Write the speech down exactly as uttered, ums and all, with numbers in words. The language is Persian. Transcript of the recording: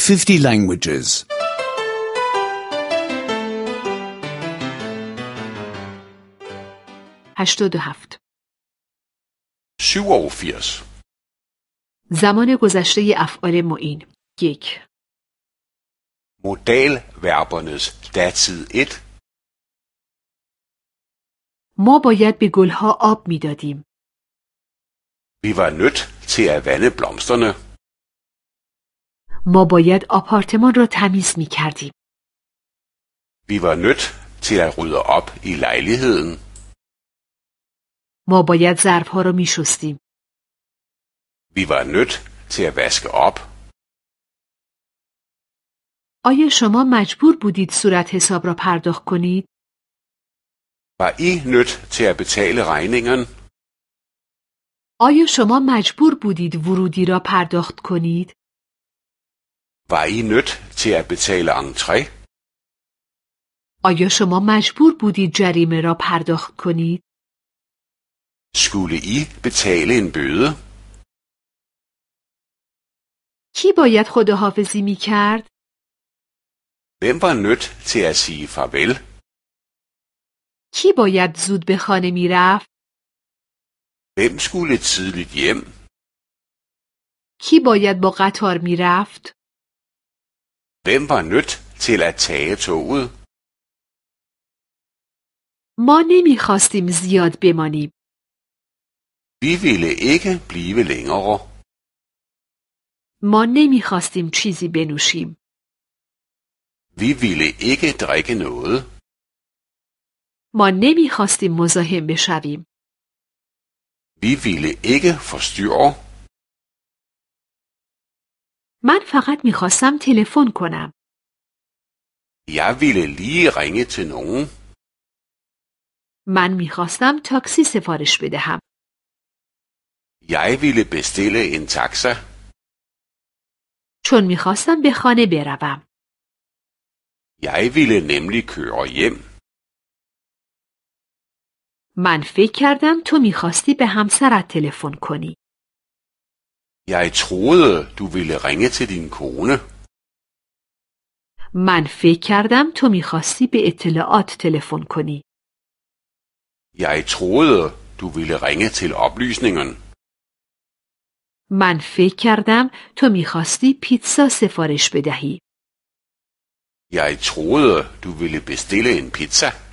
fifty languages. هشتاد و هفت. syvogfirs. زمان گذشته افعال معین. یک. Modalverbernes datid et. ما باید به گلها آب میدادیم. Vi var nødt til at vande blomsterne. ما باید آپارتمان را تمیز می کردیم. Vi var nødt til at rydde op i lejligheden. ما باید ظرفها را می شستیم. Vi var nødt til at vaske op. آیا شما مجبور بودید صورت حساب را پرداخت کنید؟ Var I nødt til at betale regningen? آیا شما مجبور بودید ورودی را پرداخت کنید؟ Var I nødt til at betale entré? آیا شما مجبور بودید جریمه را پرداخت کنید؟ Skulle I betale en bøde? کی باید خداحافظی می کرد؟ Hvem var nødt til at sige farvel? کی باید زود به خانه می رفت؟ Hvem skulle tidligt hjem? کی باید با قطار می رفت؟ Hvem var nødt til at tage toget? ما نمی خواستیم زیاد بمانیم. Vi ville ikke blive længere. ما نمی خواستیم چیزی بنوشیم. Vi ville ikke drikke noget. ما نمی خواستیم مزاحم بشویم. Vi ville ikke forstyrre. من فقط می خواستم تلفن کنم. Jeg ville lige ringe til nogen. من می خواستم تاکسی سفارش بدهم. Jeg ville bestille en taxa. چون می خواستم به خانه بروم. Jeg ville nemlig køre hjem. من فکر کردم تو می خواستی به همسرت تلفن کنی. Jeg troede, du ville ringe til din kone. من فکر کردم تو می خواستی به اطلاعات تلفن کنی. Jeg troede, du ville ringe til oplysningen. من فکر کردم تو می خواستی پیتزا سفارش بدهی. Jeg troede, du ville bestille en pizza.